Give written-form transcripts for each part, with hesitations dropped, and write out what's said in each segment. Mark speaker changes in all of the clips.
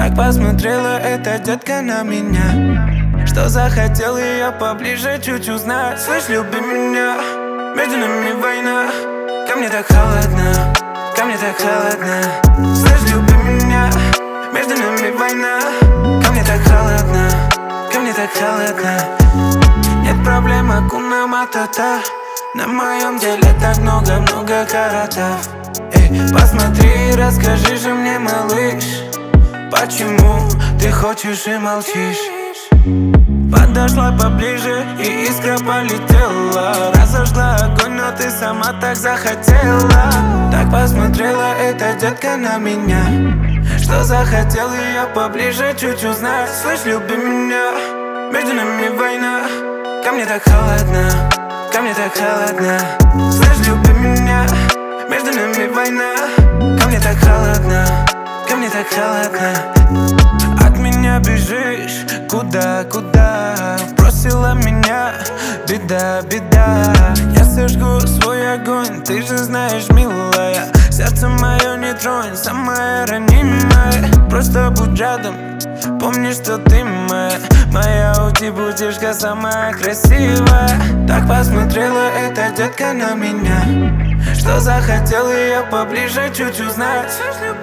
Speaker 1: Так посмотрела эта детка на меня, что захотел ее поближе чуть узнать. Слышь, люби меня, между нами война. Ко мне так холодно, ко мне так холодно. Слышь, люби меня, между нами война. Ко мне так холодно, ко мне так холодно. Нет проблем, акуна матата. На моем деле так много каратов. Эй, посмотри, расскажи же мне, малыш, почему ты хочешь и молчишь? Подошла поближе и искра полетела. Разожгла огонь, но ты сама так захотела. Так посмотрела эта детка на меня, что захотел ее поближе чуть узнать. Слышь, люби меня, между нами война. Ко мне так холодно, ко мне так холодно. Слышь, люби меня, между нами война. Ко мне так холодно, ко мне так холодно. От меня бежишь, куда? Бросила меня, беда. Я сожгу свой огонь, ты же знаешь, милая. Сердце мое не тронь, самое ранимое. Просто будь рядом, помни, что ты моя. Моя утибутишка самая красивая. Так посмотрела эта детка на меня, что захотел ее поближе чуть узнать.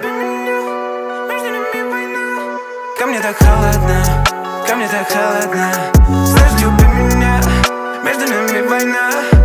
Speaker 1: Ко мне так холодно, ко мне так холодно. Слышь, люби меня, между нами война.